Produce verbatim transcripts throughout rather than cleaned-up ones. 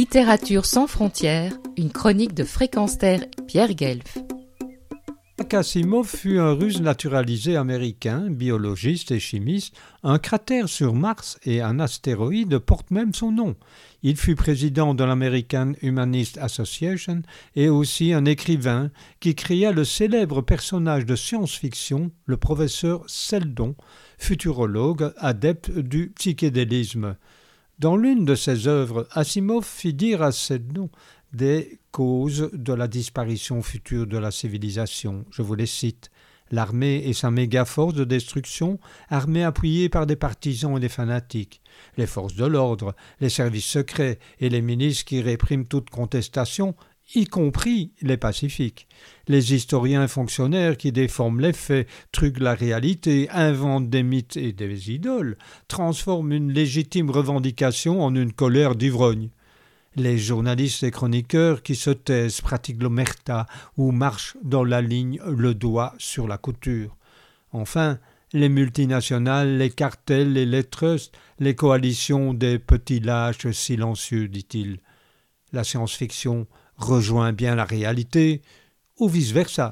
Littérature sans frontières, une chronique de Fréquence Terre, Pierre Guelf. Asimov fut un russe naturalisé américain, biologiste et chimiste. Un cratère sur Mars et un astéroïde portent même son nom. Il fut président de l'American Humanist Association et aussi un écrivain qui créa le célèbre personnage de science-fiction, le professeur Seldon, futurologue adepte du psychédélisme. Dans l'une de ses œuvres, Asimov fit dire à Seldon des causes de la disparition future de la civilisation. Je vous les cite. L'armée et sa méga-force de destruction, armée appuyée par des partisans et des fanatiques. Les forces de l'ordre, les services secrets et les milices qui répriment toute contestation, y compris les pacifiques. Les historiens et fonctionnaires qui déforment les faits, truquent la réalité, inventent des mythes et des idoles, transforment une légitime revendication en une colère d'ivrogne. Les journalistes et chroniqueurs qui se taisent, pratiquent l'omerta ou marchent dans la ligne le doigt sur la couture. Enfin, les multinationales, les cartels et les trusts, les coalitions des petits lâches silencieux, dit-il. La science-fiction rejoint bien la réalité, ou vice-versa.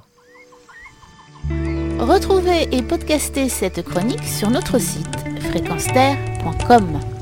Retrouvez et podcastez cette chronique sur notre site fréquence terre point com.